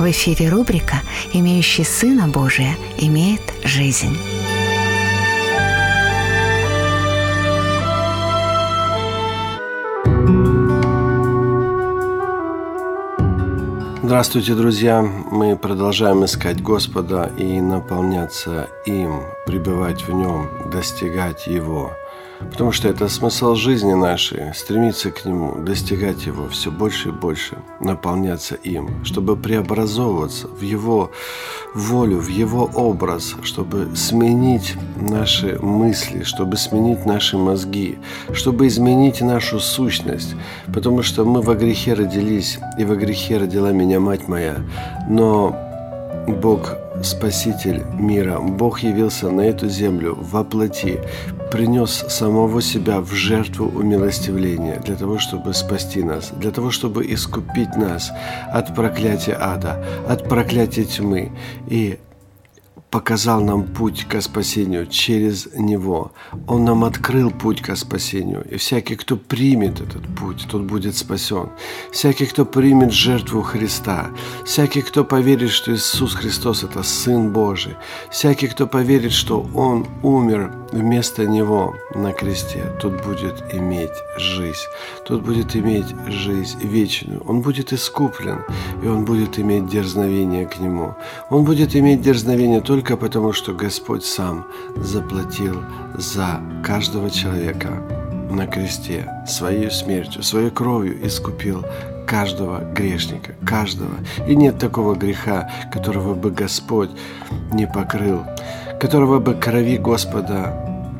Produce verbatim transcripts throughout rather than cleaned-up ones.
В эфире рубрика «Имеющий Сына Божия имеет жизнь». Здравствуйте, друзья! Мы продолжаем искать Господа и наполняться им, пребывать в Нем, достигать Его. Потому что это смысл жизни нашей, стремиться к Нему, достигать Его все больше и больше, наполняться им, чтобы преобразовываться в Его волю, в Его образ, чтобы сменить наши мысли, чтобы сменить наши мозги, чтобы изменить нашу сущность. Потому что мы во грехе родились, и во грехе родила меня мать моя. Но Бог, Спаситель мира, Бог явился на эту землю во плоти, принес самого себя в жертву умилостивления для того, чтобы спасти нас, для того, чтобы искупить нас от проклятия ада, от проклятия тьмы, и показал нам путь ко спасению через Него. Он нам открыл путь ко спасению. И всякий, кто примет этот путь, тот будет спасен. Всякий, кто примет жертву Христа, всякий, кто поверит, что Иисус Христос – это Сын Божий, всякий, кто поверит, что Он умер вместо Него на кресте, тот будет иметь жизнь. Тот будет иметь жизнь вечную. Он будет искуплен, и он будет иметь дерзновение к Нему. Он будет иметь дерзновение только Только потому, что Господь сам заплатил за каждого человека на кресте своей смертью, своей кровью искупил каждого грешника, каждого. И нет такого греха, которого бы Господь не покрыл, которого бы крови Господа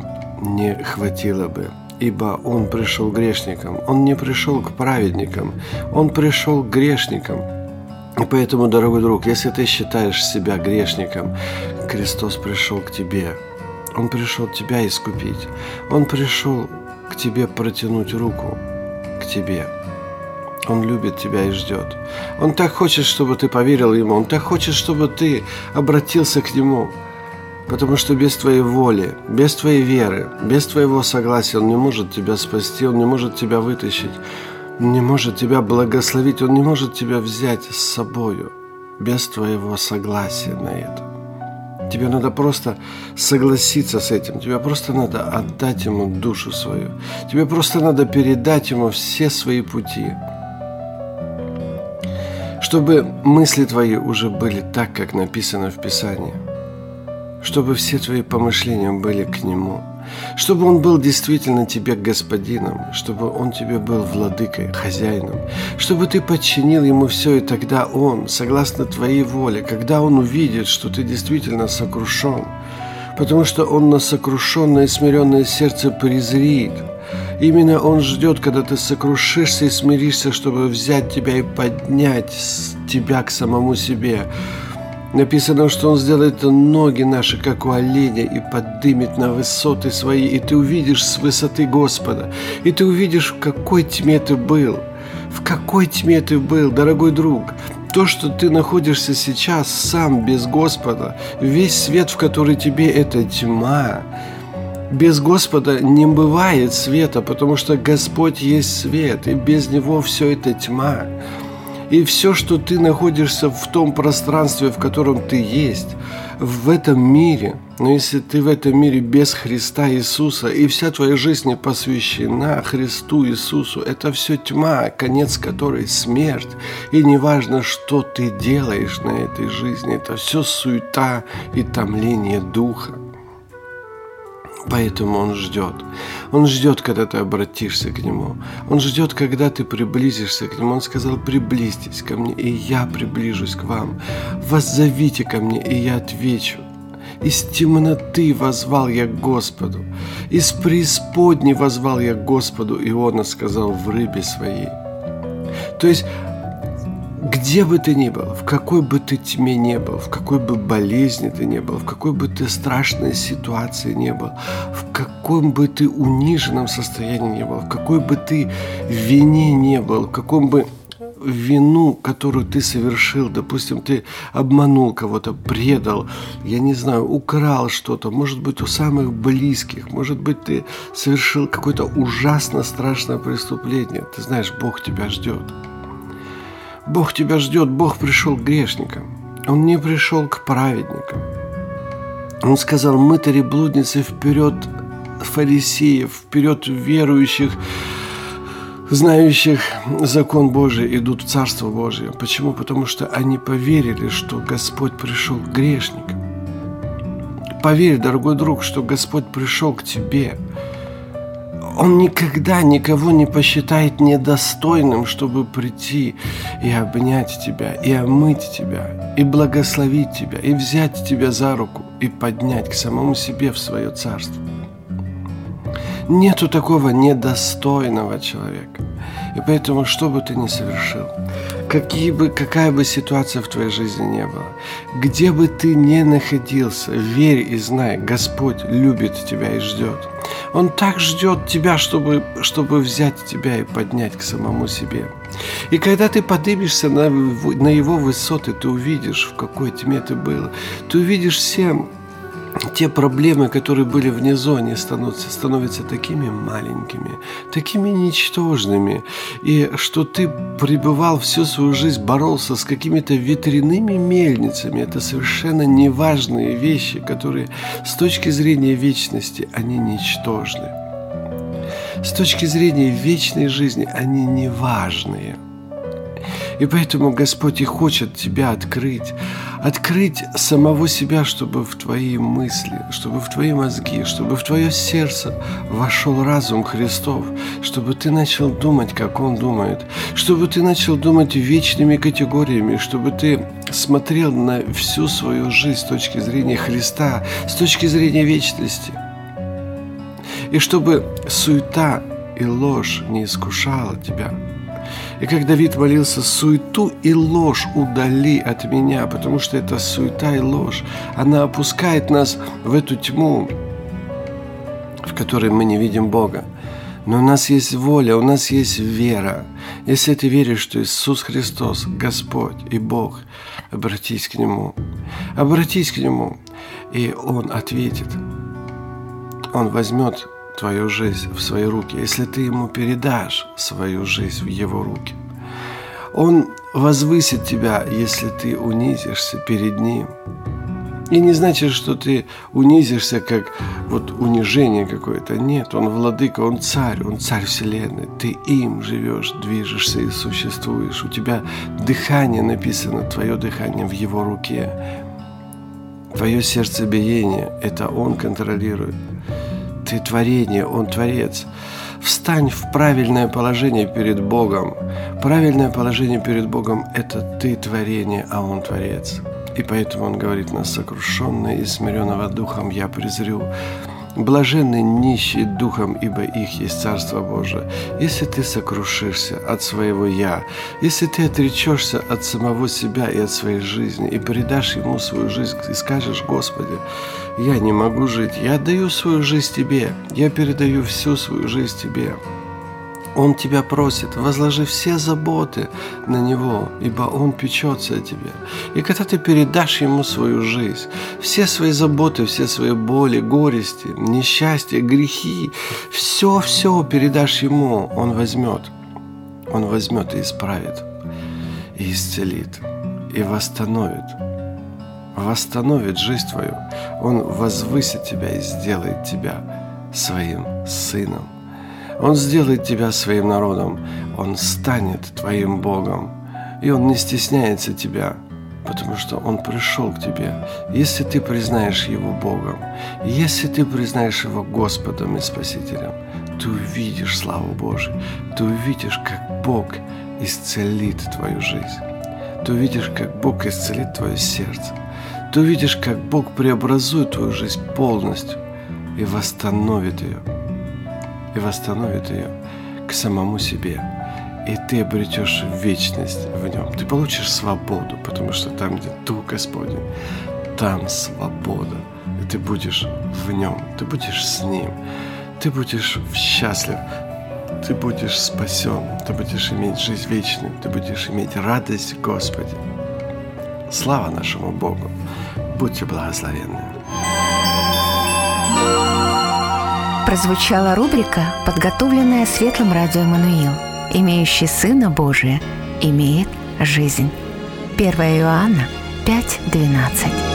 не хватило бы. Ибо Он пришел к грешникам, Он не пришел к праведникам, Он пришел к грешникам. И поэтому, дорогой друг, если ты считаешь себя грешником, Христос пришел к тебе. Он пришел тебя искупить. Он пришел к тебе протянуть руку к тебе. Он любит тебя и ждет. Он так хочет, чтобы ты поверил Ему. Он так хочет, чтобы ты обратился к Нему. Потому что без твоей воли, без твоей веры, без твоего согласия Он не может тебя спасти, Он не может тебя вытащить. Он не может тебя благословить, Он не может тебя взять с собою без твоего согласия на это. Тебе надо просто согласиться с этим, тебе просто надо отдать Ему душу свою, тебе просто надо передать Ему все свои пути, чтобы мысли твои уже были так, как написано в Писании, чтобы все твои помышления были к Нему, чтобы Он был действительно тебе господином, чтобы Он тебе был владыкой, хозяином, чтобы ты подчинил Ему все, и тогда Он, согласно твоей воле, когда Он увидит, что ты действительно сокрушен, потому что Он на сокрушенное и смиренное сердце презрит. Именно Он ждет, когда ты сокрушишься и смиришься, чтобы взять тебя и поднять тебя к самому себе. Написано, что Он сделает ноги наши, как у оленя, и поднимет на высоты свои. И ты увидишь с высоты Господа. И ты увидишь, в какой тьме ты был. В какой тьме ты был, дорогой друг. То, что ты находишься сейчас сам без Господа, весь свет, в который тебе, это тьма. Без Господа не бывает света, потому что Господь есть свет, и без Него все это тьма. И все, что ты находишься в том пространстве, в котором ты есть, в этом мире, но если ты в этом мире без Христа Иисуса, и вся твоя жизнь не посвящена Христу Иисусу, это все тьма, конец которой смерть. И неважно, что ты делаешь на этой жизни, это все суета и томление духа. Поэтому Он ждет. Он ждет, когда ты обратишься к Нему. Он ждет, когда ты приблизишься к Нему. Он сказал: приблизьтесь ко мне, и я приближусь к вам. Воззовите ко мне, и я отвечу. Из темноты воззвал я к Господу. Из преисподней воззвал я к Господу. Иона сказал в рыбе своей. То есть, где бы ты ни был, в какой бы ты тьме не был, в какой бы болезни ты не был, в какой бы ты страшной ситуации не был, в каком бы ты униженном состоянии не был, в какой бы ты вине не был, в каком бы вину, которую ты совершил, допустим, ты обманул кого-то, предал, я не знаю, украл что-то, может быть, у самых близких, может быть, ты совершил какое-то ужасно страшное преступление, ты знаешь, Бог тебя ждет. Бог тебя ждет. Бог пришел к грешникам. Он не пришел к праведникам. Он сказал: мытари, блудницы, вперед фарисеев, вперед верующих, знающих закон Божий, идут в Царство Божие. Почему? Потому что они поверили, что Господь пришел к грешникам. Поверь, дорогой друг, что Господь пришел к тебе. Он никогда никого не посчитает недостойным, чтобы прийти и обнять тебя, и омыть тебя, и благословить тебя, и взять тебя за руку, и поднять к самому себе в свое царство. Нету такого недостойного человека. И поэтому, что бы ты ни совершил, какие бы, какая бы ситуация в твоей жизни не была, где бы ты ни находился, верь и знай, Господь любит тебя и ждет. Он так ждет тебя, чтобы, чтобы взять тебя и поднять к самому себе. И когда ты поднимешься на, на его высоты, ты увидишь, в какой тьме ты был. Ты увидишь все те проблемы, которые были внизу, они становятся, становятся такими маленькими, такими ничтожными. И что ты пребывал всю свою жизнь, боролся с какими-то ветряными мельницами. Это совершенно неважные вещи, которые с точки зрения вечности, они ничтожны. С точки зрения вечной жизни, они неважные. И поэтому Господь и хочет тебя открыть, открыть самого себя, чтобы в твои мысли, чтобы в твои мозги, чтобы в твое сердце вошел разум Христов, чтобы ты начал думать, как Он думает, чтобы ты начал думать вечными категориями, чтобы ты смотрел на всю свою жизнь с точки зрения Христа, с точки зрения вечности. И чтобы суета и ложь не искушала тебя. И как Давид молился: суету и ложь удали от меня, потому что эта суета и ложь, она опускает нас в эту тьму, в которой мы не видим Бога. Но у нас есть воля, у нас есть вера. Если ты веришь, что Иисус Христос, Господь и Бог, обратись к Нему. Обратись к Нему, и Он ответит. Он возьмет твою жизнь в свои руки, если ты Ему передашь свою жизнь в Его руки. Он возвысит тебя, если ты унизишься перед Ним. И не значит, что ты унизишься, как вот унижение какое-то. Нет, Он владыка, Он царь, Он царь вселенной. Ты им живешь, движешься и существуешь. У тебя дыхание написано, твое дыхание в Его руке. Твое сердцебиение – это Он контролирует. Ты творение, Он творец. Встань в правильное положение перед Богом. Правильное положение перед Богом – это ты творение, а Он творец. И поэтому Он говорит нас: сокрушенные и смиренного духом я презрю. Блаженны нищие духом, ибо их есть Царство Божие. Если ты сокрушишься от своего «я», если ты отречешься от самого себя и от своей жизни, и передашь Ему свою жизнь, и скажешь: Господи, я не могу жить, я отдаю свою жизнь Тебе, я передаю всю свою жизнь Тебе. Он тебя просит: возложи все заботы на Него, ибо Он печется о тебе. И когда ты передашь Ему свою жизнь, все свои заботы, все свои боли, горести, несчастья, грехи, все-все передашь Ему, Он возьмет. Он возьмет и исправит, и исцелит, и восстановит. Восстановит жизнь твою. Он возвысит тебя и сделает тебя своим сыном. Он сделает тебя своим народом. Он станет твоим Богом. И Он не стесняется тебя, потому что Он пришел к тебе. Если ты признаешь Его Богом, если ты признаешь Его Господом и Спасителем, ты увидишь славу Божию. Ты увидишь, как Бог исцелит твою жизнь. Ты увидишь, как Бог исцелит твое сердце. Ты увидишь, как Бог преобразует твою жизнь полностью и восстановит ее. И восстановит ее к самому себе. И ты обретешь вечность в Нем. Ты получишь свободу, потому что там, где Дух Господень, там свобода. И ты будешь в Нем, ты будешь с Ним, ты будешь счастлив, ты будешь спасен, ты будешь иметь жизнь вечную, ты будешь иметь радость в Господе. Слава нашему Богу! Будьте благословенны! Прозвучала рубрика, подготовленная Светлым Радио Эммануил. Имеющий Сына Божия имеет жизнь. первое Иоанна пять двенадцать.